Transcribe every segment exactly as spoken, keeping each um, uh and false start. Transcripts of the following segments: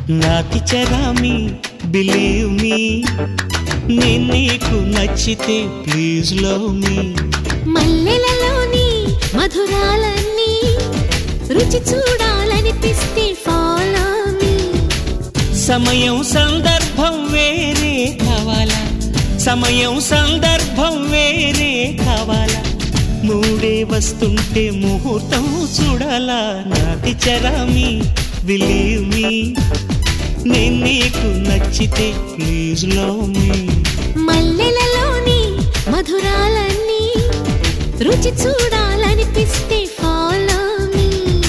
నాతి చరామి believe me, నేను నీకు నచ్చితే ప్లీజ్ లవ్ మీ. మల్లెలలోని మధురాలన్నీ రుచి చూడాలనిపిస్తే ఫాలో మీ. సమయం సందర్భం వేరే కావాలా, సమయం సందర్భం వేరే కావాలా, మూడే వస్తుంటే ముహూర్తం చూడాలా. నాతి చరామి బిలీవ్ మీ, నేను నీకు నచ్చితే ప్లీజ్ లవ్ మీ. మల్లెలలోని మధురాలన్నీ రుచి చూడాలనిపిస్తే ఫాలో మీ.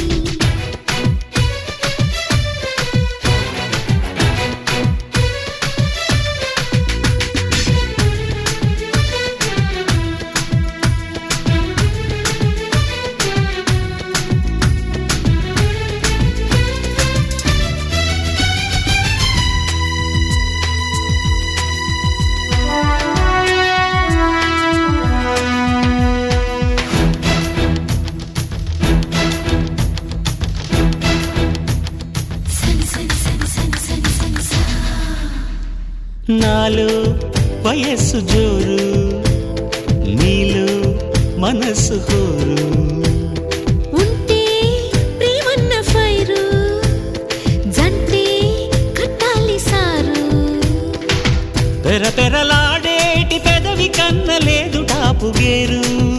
నాలో వయస్సు జోరు, నీలో మనసు హోరు. ఉంటే ప్రేమన్న ఫైరు, జంటే కట్టాలి సారు. పెర పెరలాడేటి పెదవి కన్నలేదు టాపు గేరు.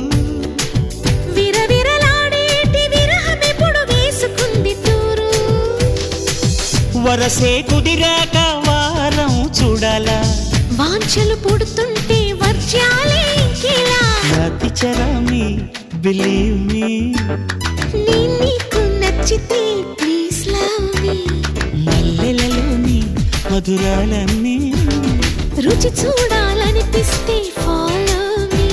విరవిరలాడేటి విరహమెప్పుడు వేసుకుంది తూరు. వరసే కుదిరాక వారం చూడాలా, వాంఛలు పుడుతుంటే వర్షాలే ఇంకేలా. నాతి చరామి బిలీవ్ మీ, నేను నీకు నచ్చితే ప్లీజ్ లవ్ మీ. మల్లెలలోని మధురాలన్నీ రుచి చూడాలనిపిస్తే ఫాలో మీ.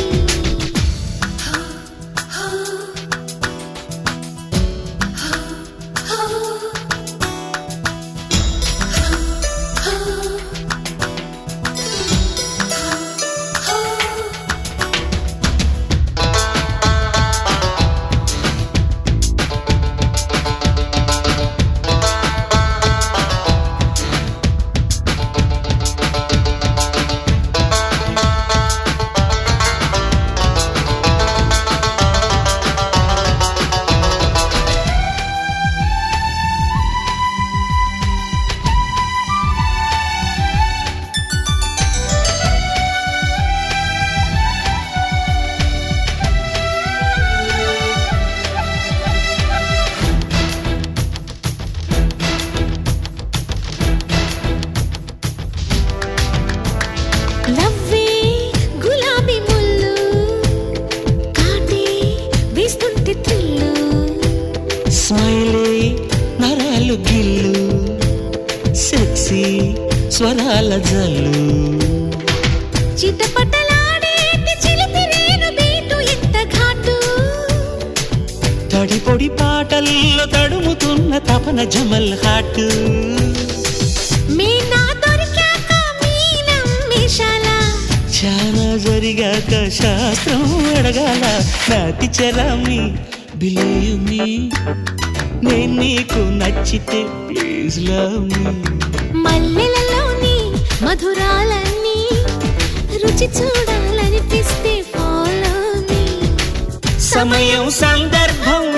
లవ్వే గులాబీ ముల్లు, కాటే వేస్తుంటే థ్రిల్లు. స్మైలే నరాలు గిల్లు, సెక్సీ స్వరాల జల్లు. చిటపటలాడేటి చిలిపి రేణు బీటు ఎంత ఘాటు. తడి పొడి పాటల్లో తడుముతున్న తపన జమల్ హాట్. మీనా దొరికాక మీనం మిషాల, చాలా జరిగాక శాస్త్రం అడగాల. నాతి చరామి బిలీవ్ మీ, నేను నీకు నచ్చితే ప్లీజ్ లవ్ మీ. మల్లెలలోని మధురాలన్నీ రుచి చూడాలనిపిస్తే ఫాలో మీ. సమయం సందర్భం